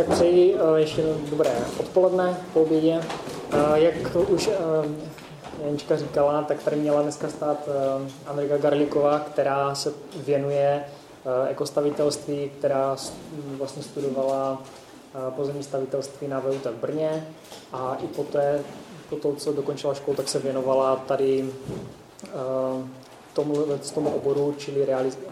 tak přeji ještě dobré odpoledne po obědě. Jak už Janička říkala, tak tady měla dneska stát Andrika Garlíková, která se věnuje ekostavitelství, která vlastně studovala pozemní stavitelství na VUT v Brně a i po to, co dokončila školu, tak se věnovala tady tomu oboru, čili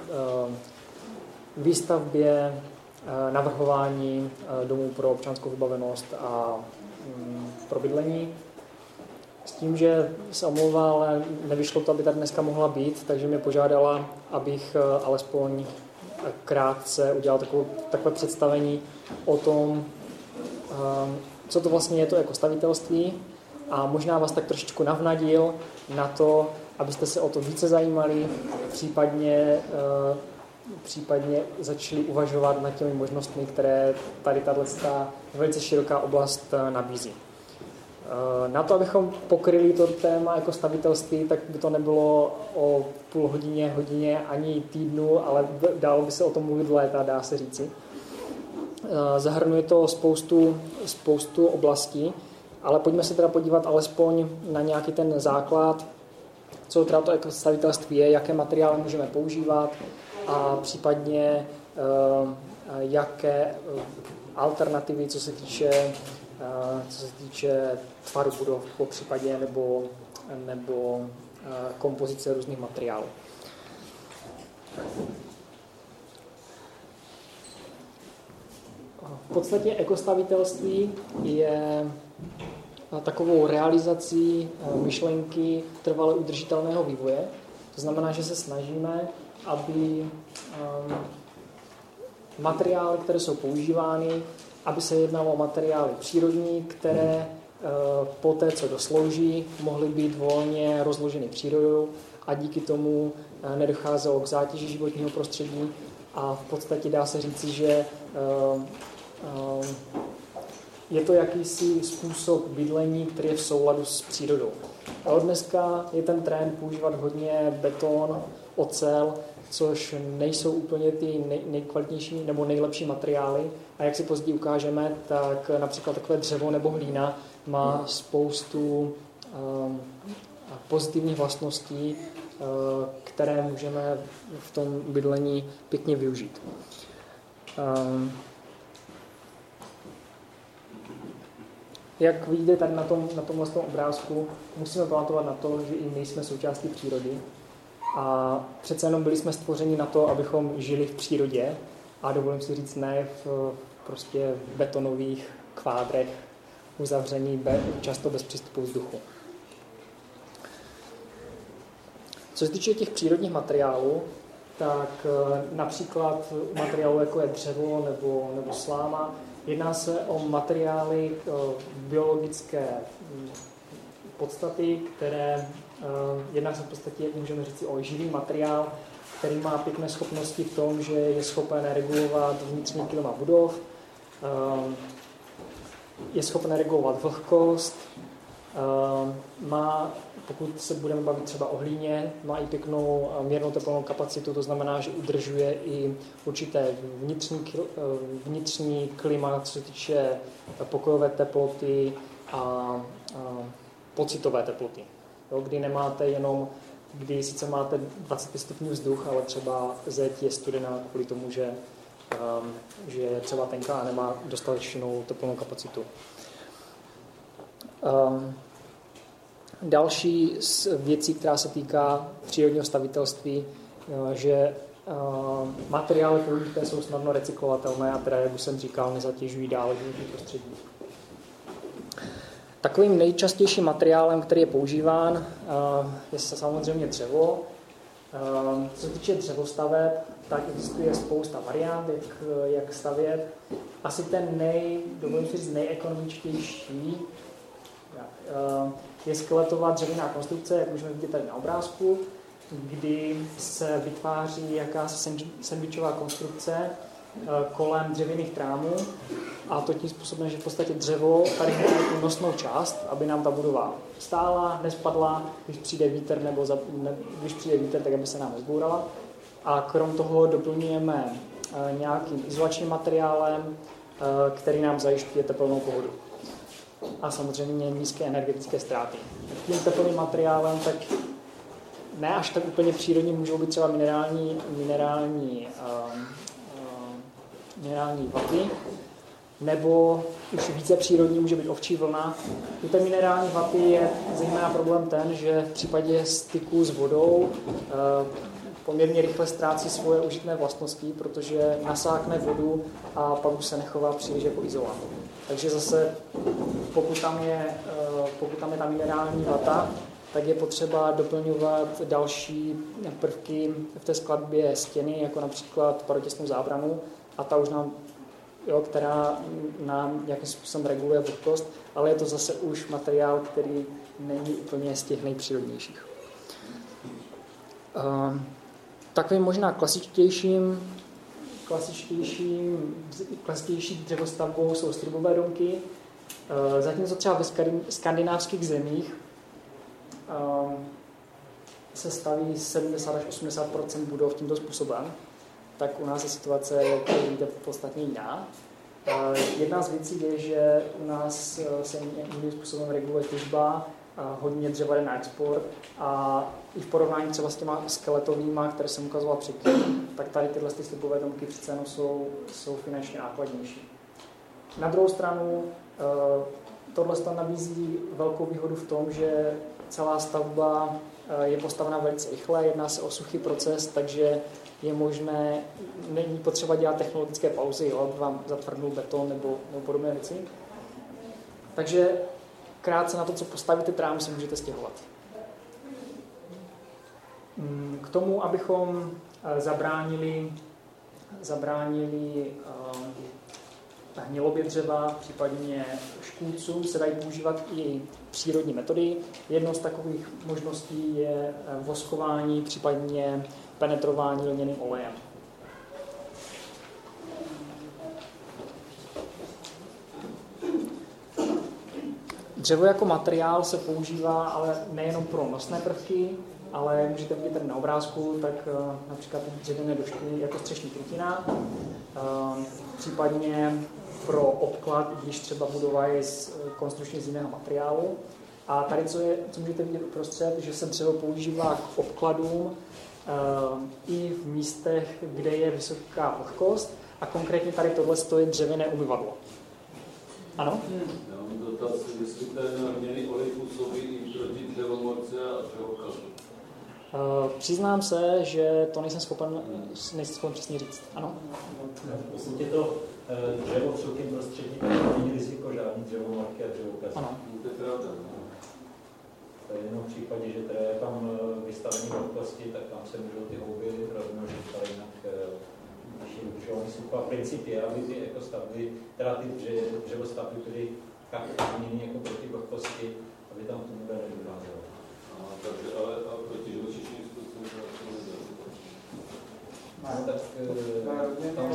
výstavbě, navrhování domů pro občanskou vybavenost a pro bydlení. S tím, že se omlouvá, ale nevyšlo to, aby tady dneska mohla být, takže mě požádala, abych alespoň krátce udělal takové představení o tom, co to vlastně je to ekostavitelství a možná vás tak trošičku navnadil na to, abyste se o to více zajímali, případně začali uvažovat nad těmi možnostmi, které tady tato velice široká oblast nabízí. Na to, abychom pokryli to téma ekostavitelství, tak by to nebylo o půl hodině ani týdnu, ale dalo by se o tom mluvit léta, dá se říci. Zahrnuje to spoustu oblastí, ale pojďme se teda podívat alespoň na nějaký ten základ, co teda to ekostavitelství je, jaké materiály můžeme používat a případně jaké alternativy, co se týče tvaru budov po případě nebo kompozice různých materiálů. V podstatě ekostavitelství je takovou realizací myšlenky trvale udržitelného vývoje. To znamená, že se snažíme, aby materiály, které jsou používány, aby se jednalo o materiály přírodní, které po té, co doslouží, mohly být volně rozloženy přírodou a díky tomu nedocházelo k zátěži životního prostředí a v podstatě dá se říci, že je to jakýsi způsob bydlení, který je v souladu s přírodou. A od dneska je ten trend používat hodně beton, ocel, což nejsou úplně ty nejkvalitnější nebo nejlepší materiály. A jak si později ukážeme, tak například takové dřevo nebo hlína má spoustu pozitivních vlastností, které můžeme v tom bydlení pěkně využít. Jak vidíte tady na tomhle obrázku, musíme pamatovat na to, že i my jsme součástí přírody a přece jenom byli jsme stvořeni na to, abychom žili v přírodě a dovolím si říct ne v prostě betonových kvádrech uzavření často bez přístupu vzduchu. Co se týče těch přírodních materiálů, tak například materiálu jako je dřevo nebo sláma, jedná se o materiály biologické podstaty, které jedná se v podstatě, můžeme říct, o živý materiál, který má pěkné schopnosti v tom, že je schopen regulovat vnitřní klima budov, je schopen regulovat vlhkost, má, pokud se budeme bavit třeba o hlíně, má i pěknou měrnou teplnou kapacitu, to znamená, že udržuje i určité vnitřní klima, co se týče pokojové teploty a pocitové teploty. Jo, kdy nemáte jenom, kdy sice máte 25 stupňů vzduch, ale třeba zeď je studená kvůli tomu, že je třeba tenká a nemá dostatečnou teplnou kapacitu. Další z věcí, která se týká přírodního stavitelství, že materiály použité jsou snadno recyklovatelné a teda, jak už jsem říkal, nezatěžují dále životní prostředí. Takovým nejčastějším materiálem, který je používán, je samozřejmě dřevo. Co se týče dřevostaveb, tak existuje spousta variant, jak stavět. Asi ten dovolím si říct, nejekonomičtější je skeletová dřevěná konstrukce, jak můžeme vidět tady na obrázku, kdy se vytváří jakási sandwichová konstrukce kolem dřevěných trámů a to tím způsobem, že v podstatě dřevo tady má tu nosnou část, aby nám ta budova stála, nespadla, když přijde vítr, když přijde vítr, tak aby se nám nezbourala. A krom toho doplňujeme nějakým izolačním materiálem, který nám zajišťuje tepelnou pohodu. A samozřejmě nízké energetické ztráty. Tím teplným materiálem tak ne až tak úplně přírodní můžou být třeba minerální vaty, nebo už více přírodní může být ovčí vlna. U té minerální vaty je zejména problém ten, že v případě styku s vodou poměrně rychle ztrácí svoje užitné vlastnosti, protože nasákne vodu a pak už se nechová příliš jako izolát. Takže zase, pokud tam je ta minerální vata, tak je potřeba doplňovat další prvky v té skladbě stěny, jako například parotěsnou zábranu, a ta už nám, která nám nějakým způsobem reguluje vlhkost, ale je to zase už materiál, který není úplně z těch nejpřírodnějších. Takovým možná klasičtější dřevostavbou jsou strubové domky. Zatímco třeba ve skandinávských zemích se staví 70 až 80% budov tímto způsobem, tak u nás je situace, jak vidíte, podstatně jiná. Jedna z věcí je, že u nás se nějakým způsobem reguluje těžba, hodně dřeva jde na export a i v porovnání třeba s těma skeletovýma, které jsem ukazoval předtím, tak tady tyhle slibové domky přece jenom jsou finančně nákladnější. Na druhou stranu tohle nabízí velkou výhodu v tom, že celá stavba je postavena velice rychle, jedná se o suchý proces, takže je možné, není potřeba dělat technologické pauzy, aby vám zatvrdnul beton nebo podobné věci. Takže krátce na to, co postavíte trám, se můžete stěhovat. K tomu, abychom zabránili hnilobě dřeva, případně škůdcům, se dají používat i přírodní metody. Jednou z takových možností je voskování, případně penetrování lněným olejem. Dřevo jako materiál se používá ale nejenom pro nosné prvky, ale můžete vidět tady na obrázku, tak například dřevěné došky jako střešní krytina, případně pro obklad, když třeba budova je konstrukčně z jiného materiálu. A tady, co můžete vidět uprostřed, že se dřevo používá k obkladům i v místech, kde je vysoká vlhkost, a konkrétně tady tohle je dřevěné umyvadlo. Ano? Já mám dotaz, jestli ten lněný olej působí i proti dřevomorce a dřevokazu. Přiznám se, že to nejsem schopen přesně říct. Ano? Vlastně to dřevo v suchém prostředí není riziko žádný dřevomorky a dřevokazy. Ano. To je pravda. To je jenom v případě, že teda je tam vystavení vlhkosti, tak tam se můžou ty houby rozmnožit, ale jinak když je udržovaný sucho. A princip je, aby ty ekostavby, teda ty dřevostavby byly tak chráněny jako proti vlhkosti, aby tam to vůbec nedocházelo. Takže ale proti živočišní způsobu to nedělá. No tak tam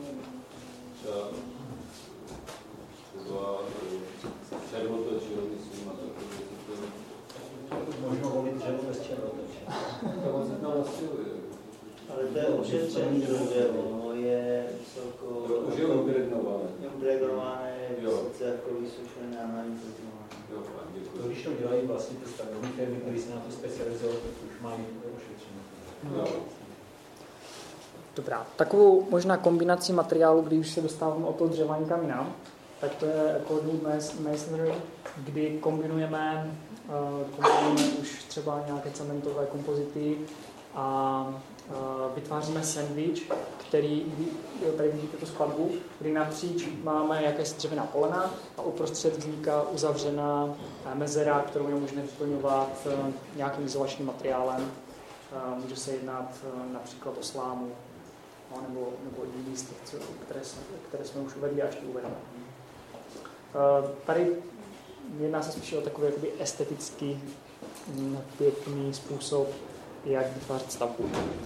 třeba červotočí, myslím, a takové to možno volit dřevo bez červotoče. to moc nenasiluje. Ale to je ošetřený dřevo, je vysoko... Už je impregnované. Impregnované, vysoce jako vysušené a naimpregnované. To, když to dělají vlastně ty stavební firmy, které se na to specializují, tak už mají ošetřené. Dobrá. Takovou možná kombinací materiálu, když už se dostáváme od toho dřeva někam jinam, tak to je coordinate masonry, kdy kombinujeme už třeba nějaké cementové kompozity a vytváříme sandwich, který, tady vidíte tu skladbu, kdy napříč máme jakési dřevěná polena a uprostřed vzniká uzavřená mezera, kterou je možné vyplňovat nějakým izolačním materiálem. Může se jednat například o slámu nebo jiný z těch, které jsme už uvedli a ještě uvedeme. Tady jedná se spíše o takový jakoby estetický pěkný způsob, jak vytvářet stavbu.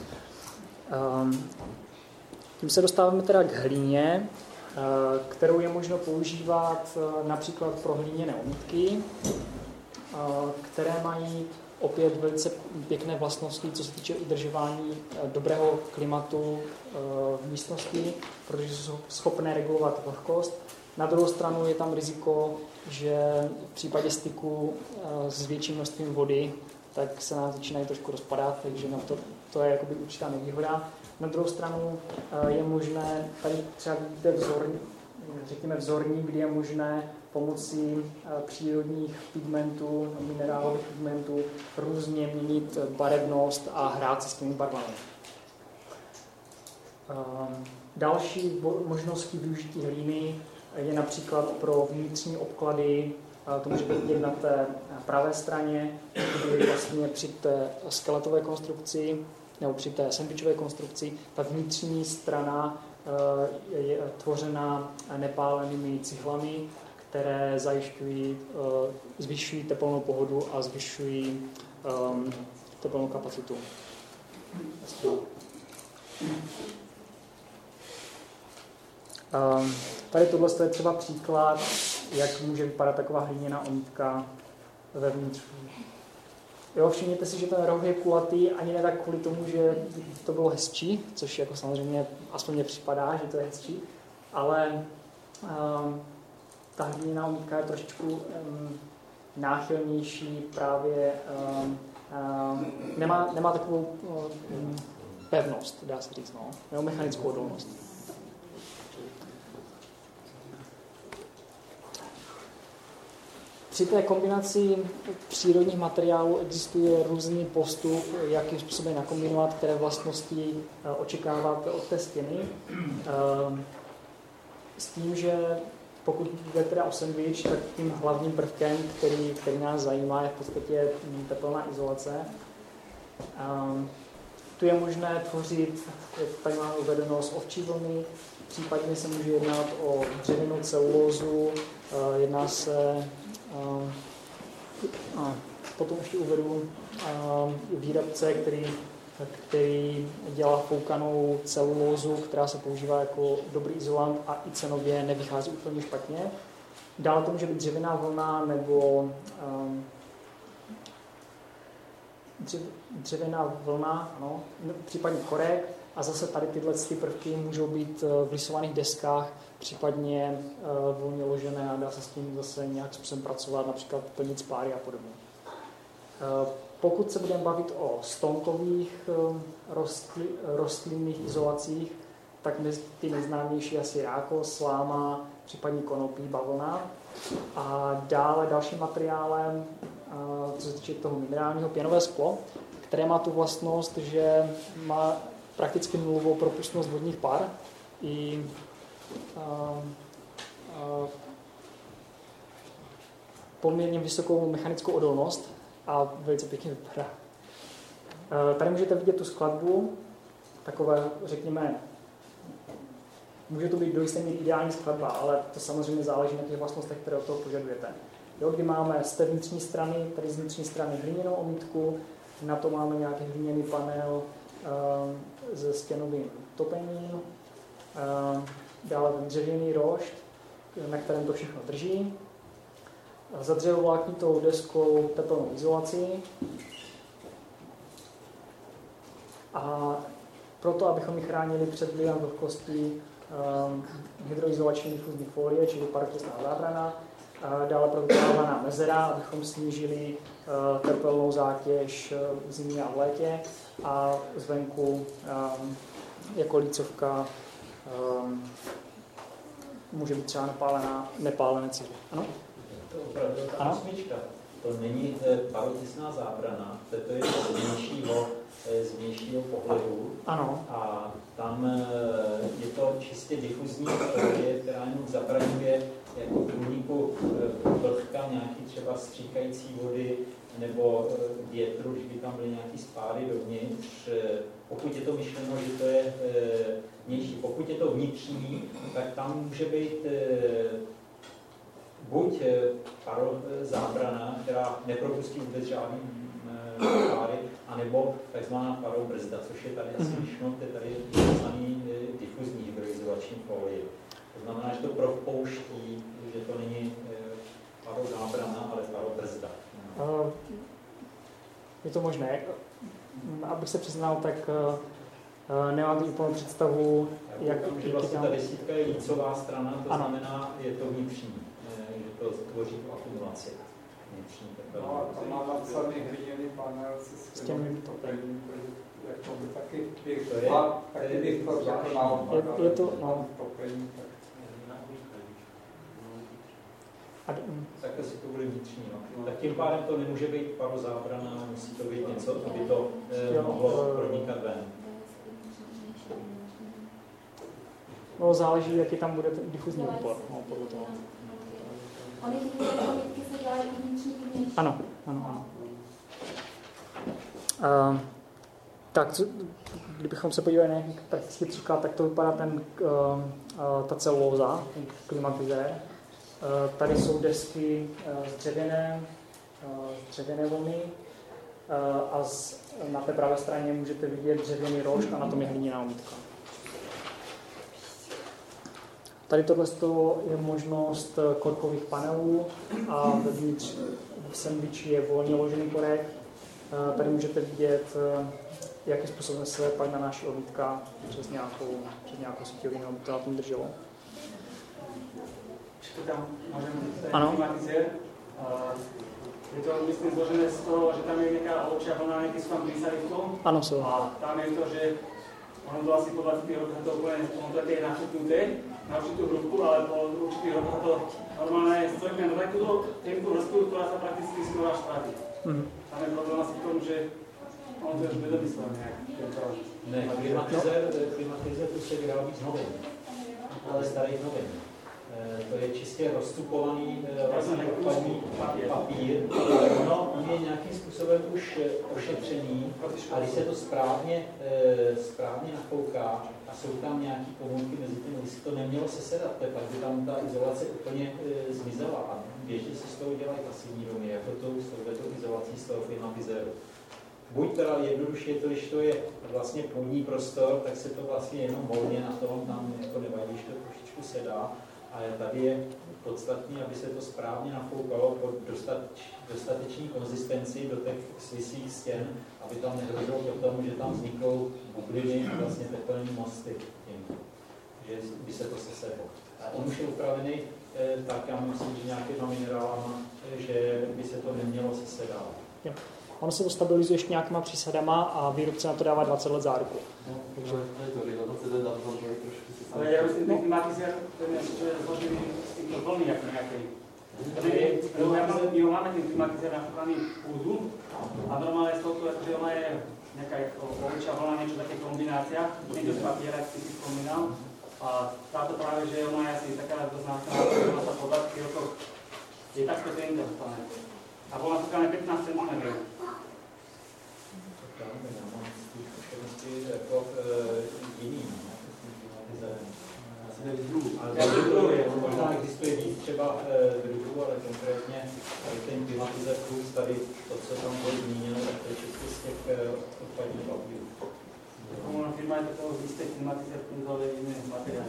Tím se dostáváme teda k hlíně, kterou je možno používat například pro hliněné omítky, které mají opět velice pěkné vlastnosti, co se týče udržování dobrého klimatu v místnosti, protože jsou schopné regulovat vlhkost. Na druhou stranu je tam riziko, že v případě styku s větším množstvím vody, tak se nám začínají trošku rozpadat, takže to je jakoby určitá nevýhoda. Na druhou stranu je možné, tady třeba vidíte vzorník, kdy je možné pomocí přírodních pigmentů, minerálových pigmentů různě měnit barevnost a hrát se s těmi barvami. Další možností využití hlíny je například pro vnitřní obklady, to může být vidět na té pravé straně, kdy vlastně při té skeletové konstrukci nebo při té sandwichové konstrukci ta vnitřní strana je tvořena nepálenými cihlami, které zvyšují tepelnou pohodu a zvyšují tepelnou kapacitu. Tady tohle je třeba příklad, jak může vypadat taková hliněná omítka vevnitř. Jo, všimněte si, že ten roh je kulatý, ani ne tak kvůli tomu, že to bylo hezčí, což jako samozřejmě aspoň mně připadá, že to je hezčí, ale ta hliněná omítka je trošičku náchylnější, právě nemá takovou pevnost, dá se říct, nebo mechanickou odolnost. Při té kombinaci přírodních materiálů existuje různý postup, jakým způsobem nakombinovat, které vlastnosti očekáváte od té stěny. S tím, že pokud jde teda o sandwich, tak tím hlavním prvkem, který nás zajímá, je v podstatě tepelná izolace. Tu je možné tvořit, jak tady máme uvedeno, z ovčí vlny, případně se může jednat o dřevěnou celulózu, jedná se potom ještě uvedu výrobce, který dělá foukanou celulózu, která se používá jako dobrý izolant a i cenově nevychází úplně špatně. Dále to může být dřevěná vlna nebo dřevěná vlna, ano, případně korek. A zase tady tyhle prvky můžou být v lisovaných deskách, případně volně ložené a dá se s tím zase nějak způsobem pracovat, například plnit spáry a podobně. Pokud se budeme bavit o stonkových rostlinných izolacích, tak ty nejznámější asi rákos, sláma, případně konopí, bavlna. A dále dalším materiálem, co se týče toho minerálního, pěnové sklo, které má tu vlastnost, že má prakticky nulovou propustnost vodních par i poměrně vysokou mechanickou odolnost a velice pěkně vypadá. Tady můžete vidět tu skladbu, takové, řekněme, může to být do jisté míry ideální skladba, ale to samozřejmě záleží na těch vlastnostech, které od toho požadujete. Jo, kdy máme z té vnitřní strany, tady z vnitřní strany hliněnou omítku, na to máme nějaký hliněný panel se stěnovým topením, dále dřevěný rošt, na kterém to všechno drží. Za dřevovláknitou deskou tepelnou izolaci. A proto, abychom ji chránili před vlivem vlhkosti, hydroizolační difuzní folie, čili parotěsná zábrana, dále provydávaná mezera, abychom snížili tepelnou zátěž v zimě a v létě, a zvenku jako lícovka může být třeba nepálené cihly. Ano? To opravdu ta osmička. To není parotisná zábrana, to je z vnějšího pohledu. Ano. A tam je to čistě difuzní folie, která jenom zabraňuje jako průniku vlhka, nějaký třeba stříkající vody nebo větru, že by tam byly nějaký spáry dovnitř. Pokud je to myšleno, že to je vnější. Pokud je to vnitřní, tak tam může být buď parozábrana, která nepropustí vůbec žádný páry, anebo takzvaná parobrzda, což je tady asi myšleno, to je tady takzvaný difuzní hydroizolační folie. To znamená, že to propouští, že to není parozábrana, ale parobrzda. to možné. Abych se přiznal, tak nemám úplnou představu, jak vlastně ta desítka je lícová strana, to znamená, je to vnitřní, že to tvoří akumulaci vnitřní. No a to má napsaný hliněný panel se skvělým topením, jako by taky bych to řekl naopak, je to, no. topení, tak... Takhle si to bude vnitřní. No. Tak tím pádem to nemůže být parozábrana, musí to být něco, aby to mohlo pronikat ven. No, záleží, jaký tam bude ten difuzní úpor, no, podle toho. Ony ty promitky se dělají vnitřní i vnitřní. Ano. Tak, kdybychom se podívali na nějaký praktický příklad, tak to vypadá ta celulóza, ten klimatizér. Tady jsou desky z dřevěné vlny a na té pravé straně můžete vidět dřevěný rošt a na tom je hliněná omítka. Tady tohle je možnost korkových panelů a vevnitř v sendviči je volně ložený korek. Tady můžete vidět, jakým způsobem se pak nanáší omítka přes nějakou síťovinu, aby to na tom drželo. Tam môžem klimatizér. Je to, myslím, zložené z toho, že tam je nejaká hlbšia vlna, nejaký sú tam glycery v tom. Áno, sú. A tam je to, že ono to asi po 20 rokoch to úplne, ono to je nachutnuté na určitú hrúbku, ale po určitých rokoch to normálne je strojkne do takúto tenkú vrstvu, ktorá sa prakticky skoro až stratí. Tam je problém asi v tom, že ono to je už bezdomyslel nejak. Ne, klimatizér to se vyrábí z novin, ale starých novin. To je čistě rozstupovaný odpadní papír. No, on je nějakým způsobem už ošetřený a když se to správně nafouká a jsou tam nějaké pomůcky mezi tím, když to nemělo sesedat, pak by tam ta izolace úplně zmizela a běžně se z toho dělají pasivní domy, jako s touto izolací z toho klimatizéru. Buď teda jednoduše je to, když to je vlastně půdní prostor, tak se to vlastně jenom volně na tom tam jako nevadí, když to trošičku sedá. Ale tady je podstatné, aby se to správně nafoukalo pod dostatečný konzistenci do těch svisích stěn, aby tam nedošlo k tomu, že tam vzniknou bubliny a vlastně teplné mosty, že by se to sesedlo. A on už je upravený tak, já myslím, že nějakýma minerálama, že by se to nemělo sesedávat. Ono se to stabilizuje ještě nějakýma přísadama a výrobce na to dává 20 let záruku. Ale ja myslím, ten klimatizér, ten je zložený z týchto vlny ako nejakej. My ho máme ten klimatizér nafúkaný púdu a normálne z tohto, že ona je nejaká obyčia vlna, niečo také kombinácia, nie to papiera, ak si spomínal. A táto práve, že ona je asi taká dosť nákladná, ona sa po 20 rokoch je takto tenká stane. A bola nafúkané 15 cm. Jako jiný. Ale možná existuje víc třeba druhů, ale konkrétně ten klimatizér plus tady to, co tam bylo zmíněno, tak to je všechno z těch odpadních papírů. Komunální firma je takovou jistý klimatizér plus, ale jiné materiály.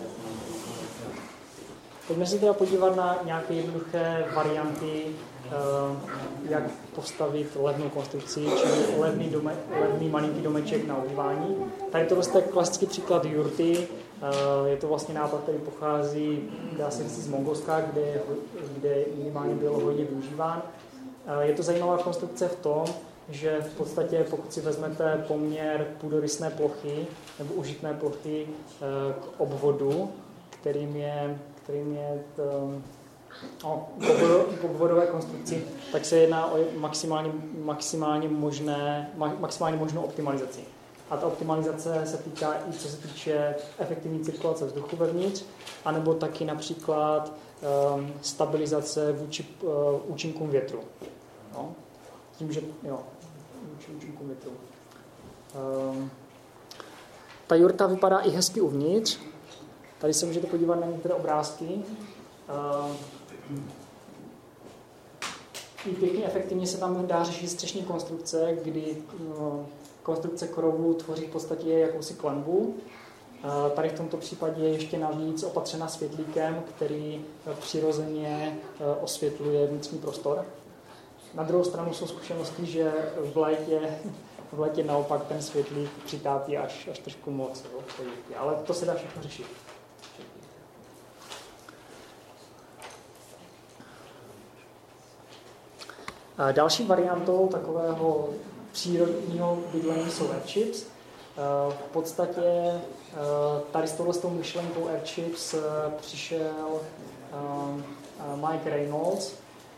Pojďme se teda podívat na nějaké jednoduché varianty, jak postavit levnou konstrukci, čili levný malinký domeček na obývání. Tady to je klasický příklad jurty. Je to vlastně nápad, který pochází, dá se říct, z Mongolska, kde minimálně byl hodně využíván. Je to zajímavá konstrukce v tom, že v podstatě, pokud si vezmete poměr půdorysné plochy nebo užitné plochy k obvodu, kterým je k obvodové konstrukci, tak se jedná o maximálně možnou optimalizaci. A ta optimalizace se týká i co se týče efektivní cirkulace vzduchu vevnitř, anebo taky například stabilizace vůči účinkům větru. No? Tím, že vůči účinkům větru. Ta jurta vypadá i hezky uvnitř. Tady se můžete podívat na některé obrázky. I pěkně efektivně se tam dá řešit střešní konstrukce, kdy konstrukce krovu tvoří v podstatě jakousi klenbu. Tady v tomto případě je ještě navíc opatřena světlíkem, který přirozeně osvětluje vnitřní prostor. Na druhou stranu jsou zkušenosti, že v létě naopak ten světlík přitápí až trošku moc. Jo, ale to se dá všechno řešit. Další variantou takového přírodního bydlení jsou airchips. V podstatě tady s touhletou myšlenkou airchips přišel Mike Reynolds,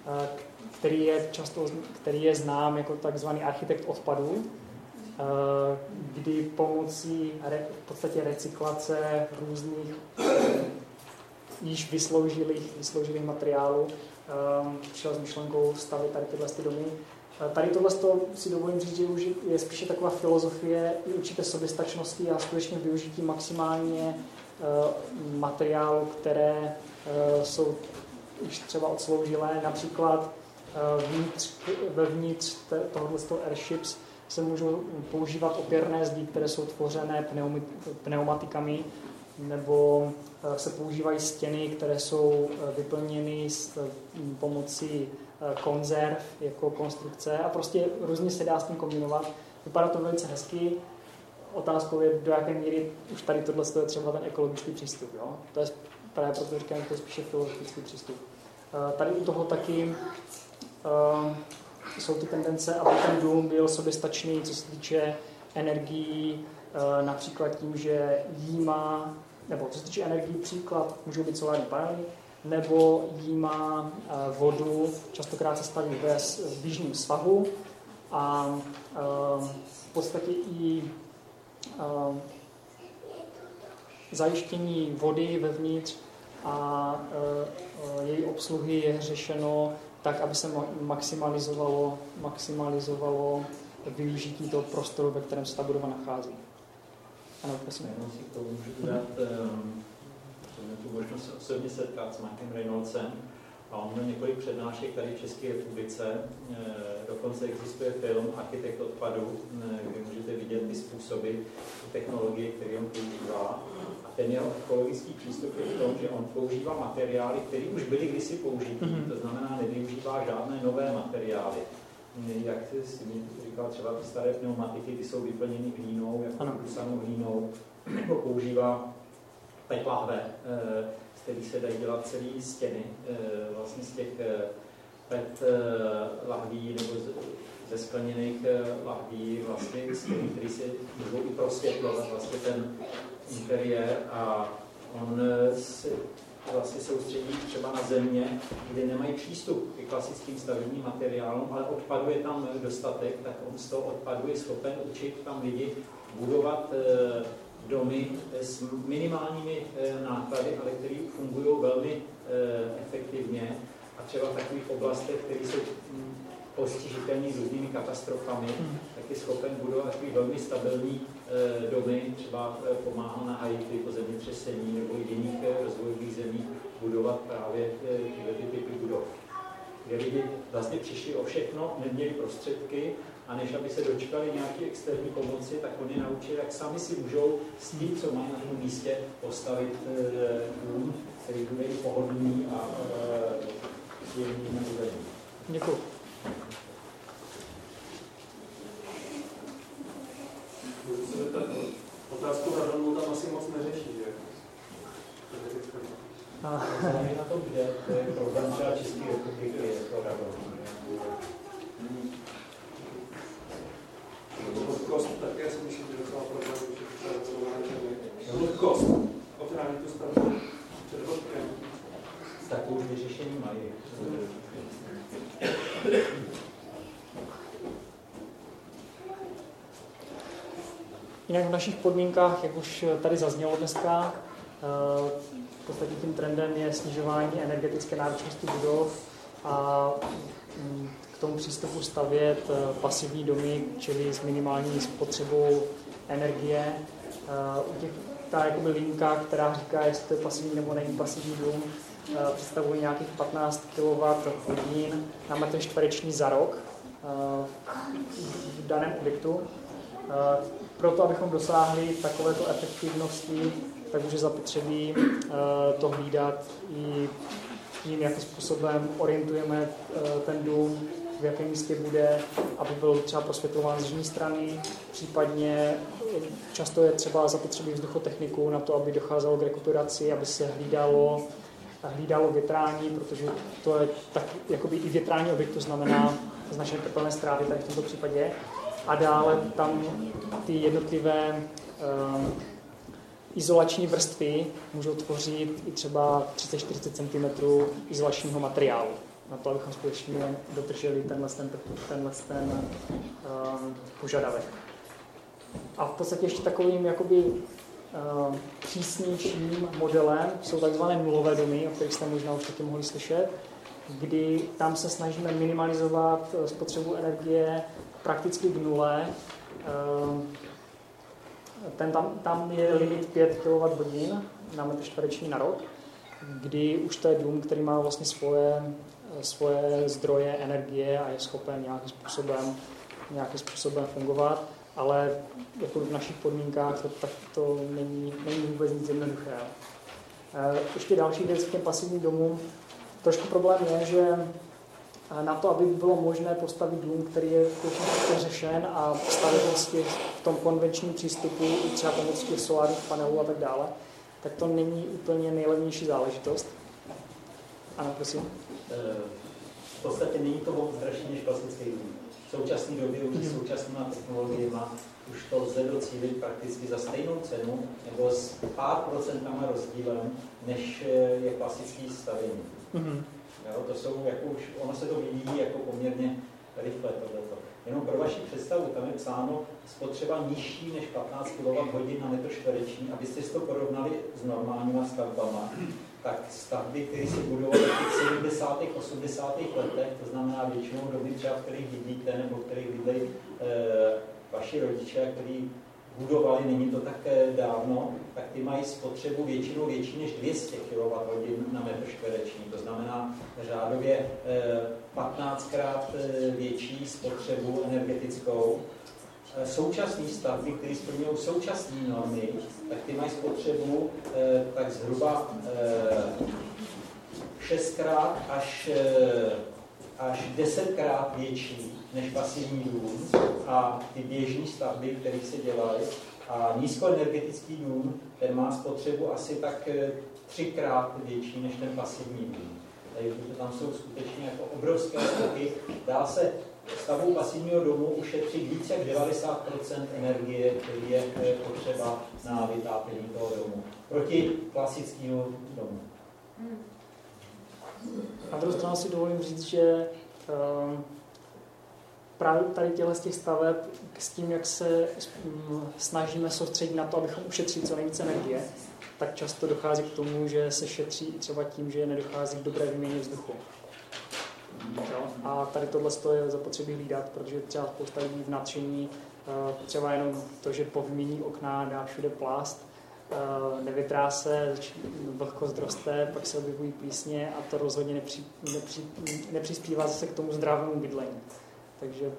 který je znám jako takzvaný architekt odpadů, kdy pomocí v podstatě recyklace různých již vysloužilých materiálů přišel s myšlenkou stavit tady tyhle domy. Tady tohle si dovolím říct, že už je spíše taková filozofie i určité soběstačnosti a skutečně využití maximálně materiálů, které jsou už třeba odsloužilé. Například vevnitř tohoto airships se můžou používat opěrné zdi, které jsou tvořené pneumatikami, nebo se používají stěny, které jsou vyplněny s pomocí konzerv jako konstrukce a prostě různě se dá s tím kombinovat. Vypadá to velice hezky. Otázkou je, do jaké míry už tady tohle je třeba ten ekologický přístup. Jo? To je právě proto říkám, že to je spíše filozofický přístup. Tady u toho taky jsou ty tendence, aby ten dům byl soběstačný, co se týče energií, například tím, že jímá, nebo co se týče energií, příklad můžou být solární panely, nebo jímá vodu, častokrát se staví v jižním svahu a v podstatě i zajištění vody vevnitř a její obsluhy je řešeno tak, aby se maximalizovalo využití toho prostoru, ve kterém se ta budova nachází. Ano, prosím. Já si k tomu můžu dát tu možnost osobně setkat s Mikem Reynoldsem a on měl několik přednášek tady v České republice. Dokonce existuje film Architekt odpadu, kde můžete vidět ty způsoby, ty technologie, které on používá. A ten jeho ekologický přístup je v tom, že on používá materiály, které už byly kdysi použity, to znamená, nevyužívá žádné nové materiály. Jak si říkal, třeba ty staré pneumatiky, ty jsou vyplněny hlínou, jako dusanou hlínou, nebo používá PET lahve, z kterých se dají dělat celé stěny, vlastně z těch PET lahví nebo ze skleněných lahví, vlastně stěny, které se můžou i prosvětlovat vlastně ten interiér a on se vlastně soustředí třeba na země, kde nemají přístup k klasickým stavebním materiálům, ale odpadu je tam dostatek, tak on z toho odpadu je schopen učit tam lidi budovat domy s minimálními náklady, ale které fungují velmi efektivně a třeba v takových oblastech, které jsou postižitelné různými katastrofami, tak je schopen budovat takový velmi stabilní domy, třeba pomáhal na Haiti po zemětřesení nebo i jiných rozvojových zemích budovat právě tyhle typy budov. Kde lidi vlastně přišli o všechno, neměli prostředky a než aby se dočkali nějaké externí pomoci, tak oni naučili, jak sami si můžou s tím, co mají na tom místě, postavit dům, který bude i pohodlný a příjemný na bydlení. Děkuji. Otázku radonu tam asi moc neřeší, že? Záleží na to, kde to je problém třeba České republiky, je to radon. Vlhkost také si myslím, že docela problém, že vlhkost ochránit tu stavbu před vlhkem. Tak to už vyřešení mají. Jinak v našich podmínkách, jak už tady zaznělo dneska, v podstatě tím trendem je snižování energetické náročnosti budov a k tomu přístupu stavět pasivní domy, čili s minimální spotřebou energie. Ta jakoby linka, která říká, jestli to je pasivní nebo není pasivní dům, představuje nějakých 15 kWh na metr čtvereční za rok v daném objektu. Proto, abychom dosáhli takovéto efektivnosti, tak už je zapotřebí to hlídat i tím, jakým způsobem orientujeme ten dům v jakém místě bude, aby byl třeba prosvětlován z jižní strany, případně často je třeba zapotřebí vzduchotechniku na to, aby docházelo k rekuperaci, aby se hlídalo větrání, protože to je tak jakoby i větrání objektu znamená značné tepelné ztráty tady v tomto případě. A dále tam ty jednotlivé izolační vrstvy můžou tvořit i třeba 30-40 cm izolačního materiálu. Na to, abychom skutečně dodrželi tenhle požadavek. A v podstatě ještě takovým jakoby přísnějším modelem jsou takzvané nulové domy, o kterých jste možná už taky mohli slyšet, kdy tam se snažíme minimalizovat spotřebu energie prakticky k nule. Tam je limit 5 kWh na metr čtvereční na rok, kdy už to je dům, který má vlastně svoje zdroje energie a je schopen nějakým způsobem fungovat, ale jako v našich podmínkách to není vůbec nic jednoduchého. Ještě další věc k těm pasivním domům. Trošku problém je, že na to, aby bylo možné postavit dům, který je řešen a stavit vlastně v tom konvenčním přístupu, třeba pomocí těch solárních panelů a tak dále, tak to není úplně nejlevnější záležitost. Ano, prosím. V podstatě není to moc dražší než klasický dům. V současné době už s současnými technologiemi už to lze docílit prakticky za stejnou cenu nebo s pár procentama rozdílem, než je klasický stavění. Jo, to jsou, jako už, ono se to vyvíjí jako poměrně rychle tohleto. Jenom pro vaši představu, tam je psáno spotřeba nižší než 15 kWh na metr čtvereční, abyste si to porovnali s normálníma stavbama. Tak stavby, které se budovaly v těch 70. 80. letech, to znamená většinou domy třeba, v kterých bydlíte, nebo v kterých bydlejí vaši rodiče, kteří budovali, není to tak dávno, tak ty mají spotřebu většinou větší než 200 kWh na metr čtvereční. To znamená řádově 15krát větší spotřebu energetickou. Současné stavby, které splňují současné normy, tak ty mají spotřebu tak zhruba 6krát až 10krát větší než pasivní dům a ty běžné stavby, které se dělají. A nízkoenergetický dům, ten má spotřebu asi tak 3krát větší než ten pasivní dům. Takže tam jsou skutečně jako obrovské skoky. Dá se stavbou pasivního domu ušetřit více jak 90% energie, který je potřeba na vytápění toho domu. Proti klasickému domu. Na druhou stranu si dovolím říct, že právě tady těchto z těch staveb s tím, jak se snažíme soustředit na to, abychom ušetřili co nejvíce energie, tak často dochází k tomu, že se šetří i třeba tím, že nedochází k dobré výměně vzduchu. A tady tohle je zapotřebí hlídat, protože třeba spousta lidí v nadšení třeba jenom to, že po vymění okna dá všude plast, nevytrá se, vlhkost roste, pak se objevují plísně a to rozhodně nepřispívá zase k tomu zdravému bydlení. Takže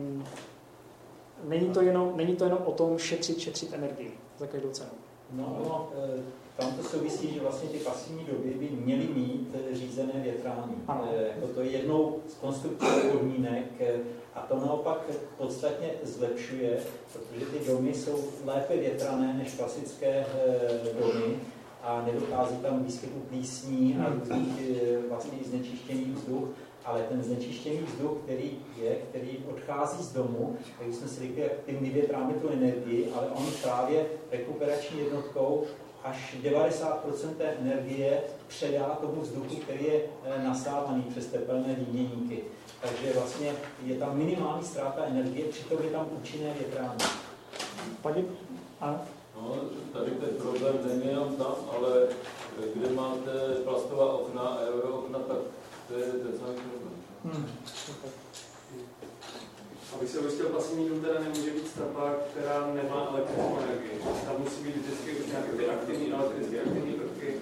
není to jenom o tom šetřit energii za každou cenu. No, tam to souvisí, že vlastně ty pasivní domy by měly mít řízené větrání. To je jednou z konstrukčních podmínek a to naopak podstatně zlepšuje, protože ty domy jsou lépe větrané než klasické domy a nedochází tam výskytu plísní a různých vlastně znečištěný vzduch, ale ten znečištěný vzduch, který odchází z domu, tak jsme si řekli, jak tím vyvětráme tu energii, ale on právě rekuperační jednotkou až 90% té energie předá tomu vzduchu, který je nasávaný přes tepelné výměníky. Takže vlastně je tam minimální ztráta energie, přitom je tam účinné větrání. No, tady ten problém není jenom tam, ale kde máte plastová okna, eurookna, tak to je ten samý problém. Abych se ujistil, pasivní dům teda nemůže být stavba, která nemá elektrickou energii. Tam musí být vždycky už nějaké ty aktivní, elektrické aktivní prvky.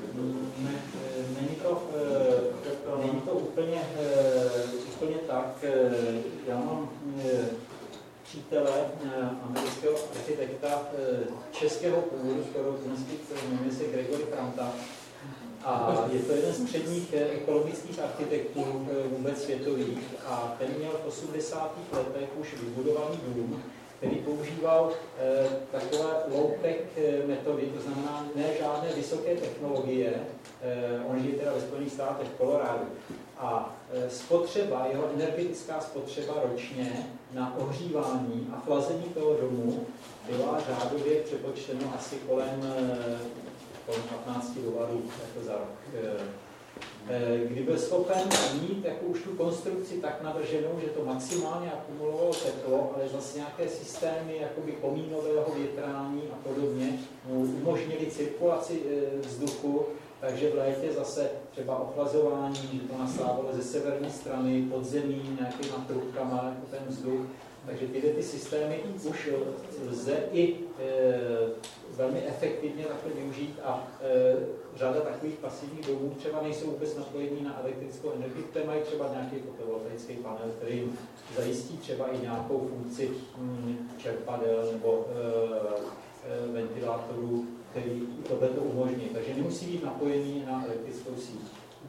Není to úplně tak. Já mám přítele amerického architekta českého původu, skoro dnes jmenuje se Gregory Franta. A je to jeden z předních ekologických architektů vůbec světových a ten měl v 80. letech už vybudovaný dům, který používal takové low-tech metody, to znamená ne žádné vysoké technologie, on žije teda ve Spojených státech v Coloradu. A spotřeba, jeho energetická spotřeba ročně na ohřívání a chlazení toho domu byla řádově přepočteno asi kolem $15 jako za rok. Kdy byl schopen mít jako už tu konstrukci tak navrženou, že to maximálně akumulovalo teplo, ale zase nějaké systémy jakoby komínového větrání a podobně mu umožnili cirkulaci vzduchu, takže v létě zase třeba ochlazování, že to nasávalo ze severní strany, podzemí, nějakýma trubkama, jako ten vzduch. Takže tyhle ty systémy už lze i velmi efektivně takhle využít a řada takových pasivních domů třeba nejsou vůbec napojení na elektrickou energii, které mají třeba nějaký fotovoltaický panel, který jim zajistí třeba i nějakou funkci čerpadel nebo ventilátorů, který tohle to umožní. Takže nemusí být napojení na elektrickou síť.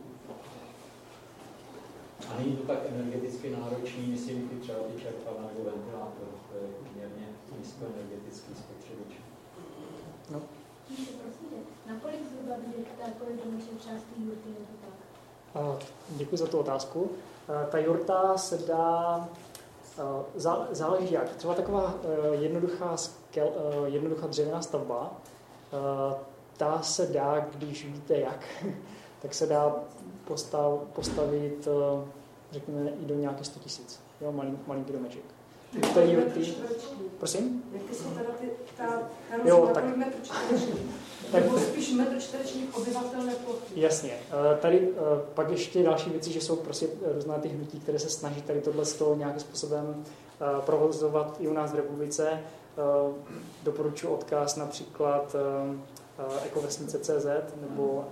A není to tak energeticky náročný, myslím, třeba ty čerpadla nebo ventilátor, to je poměrně nízkoenergetický spotřebič. No. Nakolik zhruba bude takový domeček částí jurty nebo tak? Děkuji za tu otázku. Ta jurta se dá, záleží jak. Třeba taková jednoduchá dřevěná stavba, ta se dá, když víte jak, tak se dá postavit, řekněme, i do nějakých 100 000. Jo, malinký domeček. Prosím? Jaké jsou teda ta kolik metrů čtverečních? Nebo spíš metr čtverečních obyvatelné plochy? Jasně. Tady pak ještě další věci, že jsou prostě různé ty hnutí, které se snaží tady tohle z toho nějakým způsobem provozovat i u nás v republice. Doporučuji odkaz například ekovesnice.cz nebo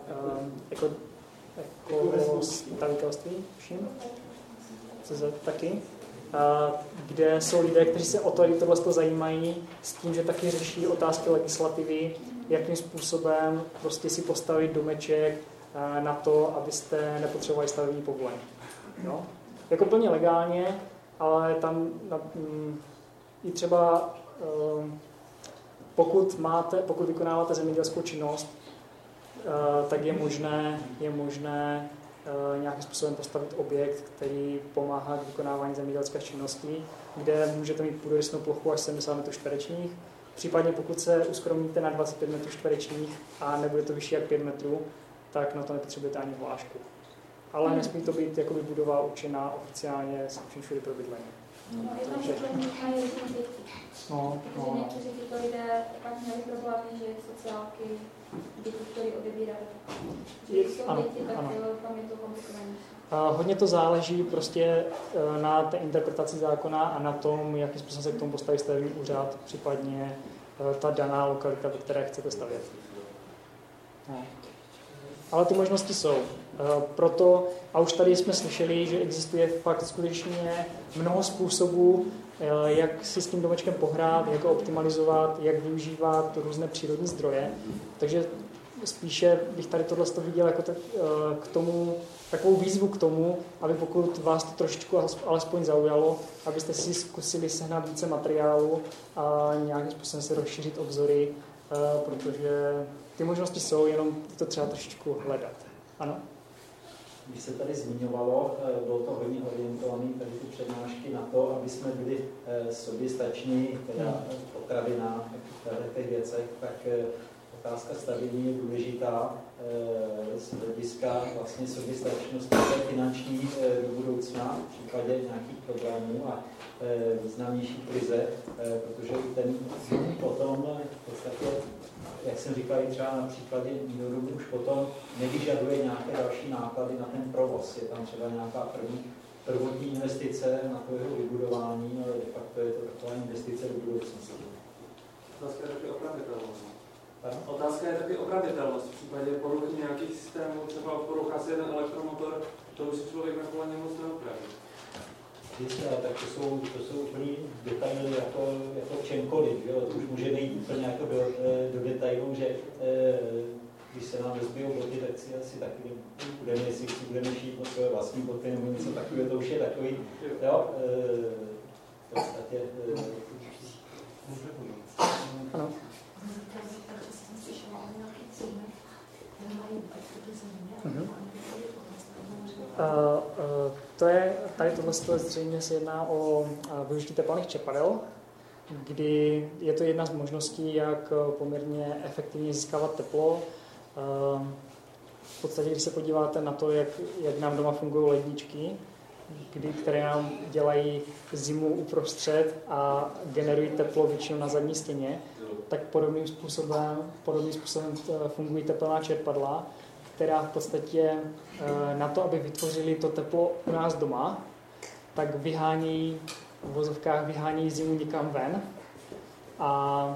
ekostavitelství, CZ taky, kde jsou lidé, kteří se o tohle zajímají s tím, že taky řeší otázky legislativy, jakým způsobem prostě si postavit domeček na to, abyste nepotřebovali stavební povolení. No? Jako plně legálně, ale tam i třeba pokud vykonáváte zemědělskou činnost, tak je možné nějakým způsobem postavit objekt, který pomáhá k vykonávání zemědělské činnosti, kde můžete mít půdorysnou plochu až 70 m². Případně pokud se uskromníte na 25 m² a nebude to vyšší jak 5 metrů, tak na to nepotřebujete ani hlášku. Ale nesmí to být jakoby budova určená oficiálně s všude pro bydlení. No, je tam bydlení mají různé děti. Protože někteří tyto lidé pak měli problémy, že sociálky děti, které odebíraly. Když jsou děti, tak tam je to komplikovanější. Hodně to záleží prostě na té interpretaci zákona a na tom, jakým způsobem se k tomu postaví stavební úřad, případně ta daná lokalita, ve které chcete stavět. No. Ale ty možnosti jsou. Proto, a už tady jsme slyšeli, že existuje fakt skutečně mnoho způsobů, jak si s tím domečkem pohrát, jak ho optimalizovat, jak využívat různé přírodní zdroje. Takže spíše bych tady tohle viděl jako k tomu, takovou výzvu k tomu, aby pokud vás to trošičku alespoň zaujalo, abyste si zkusili sehnat více materiálu a nějakým způsobem se rozšířit obzory, protože ty možnosti jsou, jenom to třeba trošičku hledat. Ano? Když se tady zmiňovalo, bylo to hodně orientované tady ty přednášky na to, aby jsme byli soběstační, teda v potravinách, v těch věcech, tak otázka stavění je důležitá z hlediska vlastně soběstačnosti finanční do budoucna v případě nějakých problémů a významnější krize, protože ten potom v podstatě, jak jsem říkal, třeba na příkladě Minoru, už potom nevyžaduje nějaké další náklady na ten provoz. Je tam třeba nějaká prvotní investice na to jeho vybudování, ale de facto je to taková investice do budoucnosti. Otázka je taky opravitelnost. Otázka je taky opravitelnost. V případě poruchy nějakých systémů, třeba poruchá se jeden elektromotor, to už si člověk na koleně moc neupraví. Tak to jsou úplný detaily jako v čemkoliv. Jo? To už může nejít úplně jako do detailů, že když se nám rozbijou boty, tak si asi taky budeme, jestli si budeme šít o své vlastní boty nebo něco takového, to už je takový, jo, v podstatě. Ano. To je, tady tohle zřejmě se jedná o využití tepelných čerpadel, kdy je to jedna z možností, jak poměrně efektivně získávat teplo. V podstatě, když se podíváte na to, jak nám doma fungují ledničky, které nám dělají zimu uprostřed a generují teplo většinou na zadní stěně, tak podobným způsobem fungují tepelná čerpadla, která v podstatě na to, aby vytvořili to teplo u nás doma, tak vyhánějí zimu někam ven a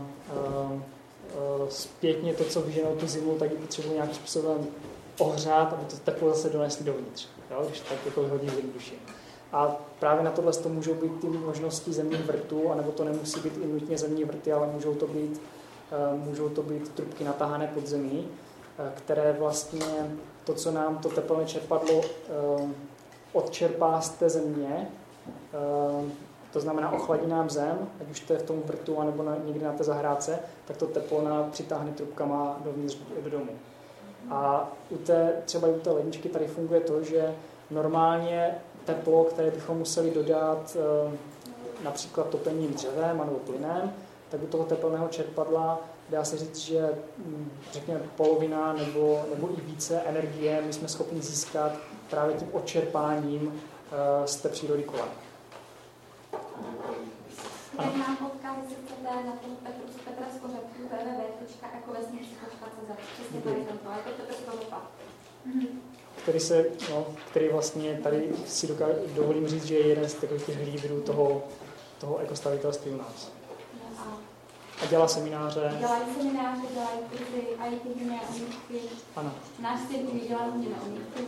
zpětně to, co vyženou tu zimu, tak ji potřebují nějakým způsobem ohřát, aby to teplo zase donesli dovnitř, jo? Když tak jako hodně zjednoduším. A právě na tohle to můžou být ty možnosti zemních vrtů, anebo to nemusí být i nutně zemní vrty, ale můžou to být trubky natáhané pod zemí, které vlastně to, co nám to tepelné čerpadlo odčerpá z té země, to znamená ochladí nám zem, ať už to je v tom vrtu, anebo někde na té zahrádce, tak to teplo nám přitáhne trubkama dovnitř do domu. A třeba i u té ledničky tady funguje to, že normálně teplo, které bychom museli dodat například topením dřevem nebo plynem, tak u toho tepelného čerpadla dá se říct, že řekněme polovina nebo i více energie my jsme schopni získat právě tím odčerpáním z té přírody kolem. Jak nám odkaz, jestli chcete na tom Petra Skořepku www.ekovesnice.cz. Přesně tady tento, jako Petr Skořepa. Který vlastně tady si dovolím říct, že je jeden z takových těch lídrů toho ekostavitelství u nás. A dělá semináře. Dělají kurzy, a i ty jiné omítky. Ano. Náš svět dělá jiné omítky.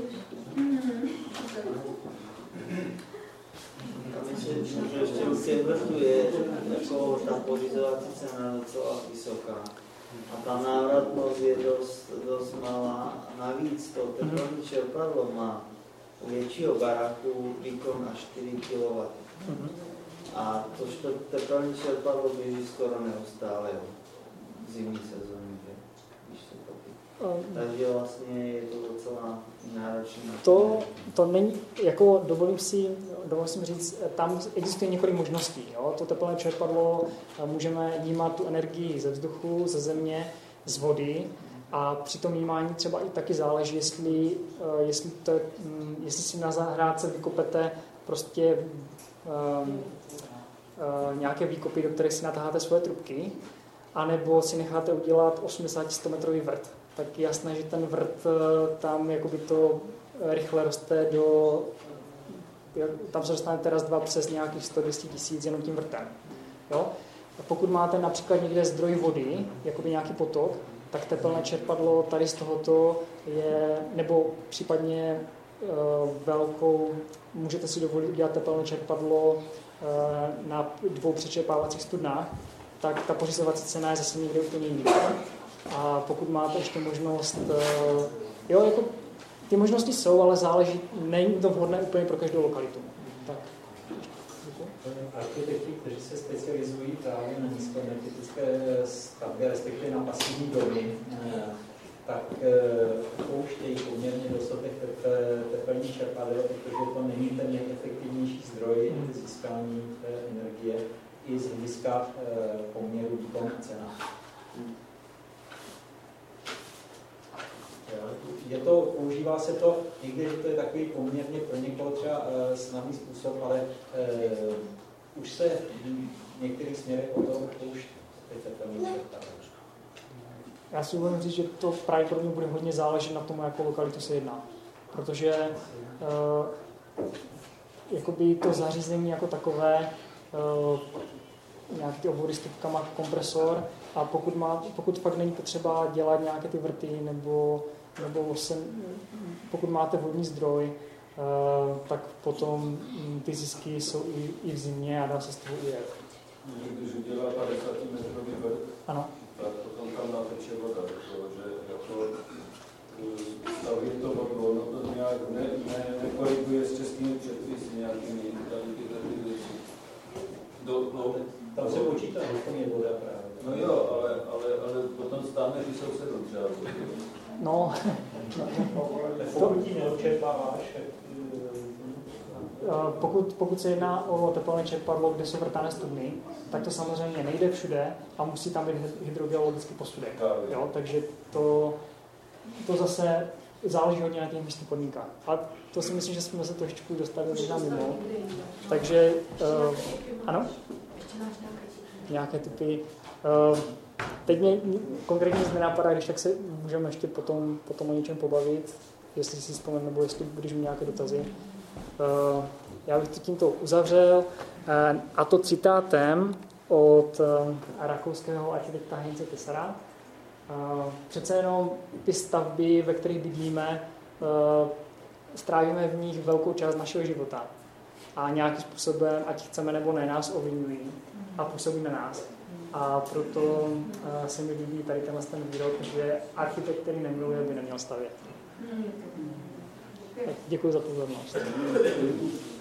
Myslím, že ještě u těch vrtů je jako ta pořizovací cena docela vysoká. A ta návratnost je dost malá. Navíc to teplné čerpadlo má u většího baráku výkon až 4 kW. A to teplné čerpadlo běží skoro neustále v zimní sezóně, když se topí. Takže vlastně je to docela náročné. To není, jako dovolím si říct, tam existuje několik možností. Jo? To teplné čerpadlo můžeme jímat tu energii ze vzduchu, ze země, z vody a při tom jímání třeba i taky záleží, jestli si na zahrádce vykopete prostě nějaké výkopy, do kterých si natáháte svoje trubky, anebo si necháte udělat 80-100 metrový vrt. Tak je jasné, že ten vrt tam jakoby to rychle roste tam se dostanete raz, dva přes nějakých 100-200 tisíc jenom tím vrtem. Jo? A pokud máte například někde zdroj vody, jakoby nějaký potok, tak tepelné čerpadlo tady z tohoto je, nebo případně můžete si dovolit udělat tepelné čerpadlo na 2 přečerpávacích studnách, tak ta pořizovací cena je zase někde úplně jiná. A pokud máte ještě možnost, jako ty možnosti jsou, ale záleží, není to vhodné úplně pro každou lokalitu. Tak. Architekti, kteří se specializují právě na nízkoenergetické stavby, respektive na pasivní domy, tak pouštějí poměrně dostatek teplných čerpadel, protože to není ten nejefektivnější zdroj získání té energie i z hlediska poměru výkon a cena. Používá se to někdy, že to je takový poměrně pro někoho třeba snadný způsob, ale už se v některých směrech o to pouští teplný čerpadel. Já si můžu říct, že to právě pro mě bude hodně záležet na tom, jakou lokalitu se jedná. Protože jakoby to zařízení jako takové, nějaké ty obvody s trubkama, kompresor, a pokud fakt není potřeba dělat nějaké ty vrty, nebo pokud máte vodní zdroj, tak potom ty zisky jsou i v zimě a dá se z toho ujet. Když udělá 50 metrový vrt, ano, tak potom tam nateče voda, protože jako stavit to voklo, ono to nějak nekoriguje s českými předpisy nějakými tady ty věci. Tam se počítá, že to je voda právě. No jo, ale potom stáne, že jsou se třeba. No. Pokud ji neodčerpáváš, pokud se jedná o teplné čerpadlo, kde jsou vrtané studny, tak to samozřejmě nejde všude a musí tam být hydrogeologický posudek. Jo? Takže to zase záleží hodně na těch místních podmínkách. A to si myslím, že jsme se trošičku dostali možná mimo. Takže ano? Nějaké typy. Teď mě konkrétně nic nenapadá, když tak se můžeme ještě potom o něčem pobavit, jestli si vzpomenu, nebo jestli budeš mít nějaké dotazy. Já bych to tímto uzavřel, a to citátem od rakouského architekta Heinze Tessera. Přece jenom ty stavby, ve kterých bydlíme, strávíme v nich velkou část našeho života. A nějakým způsobem, ať chceme nebo ne, nás ovlivňují a působí na nás. A proto se mi líbí tady ten výrok, že architekt, který nemiluje, by neměl stavět. Děkuji za pozornost.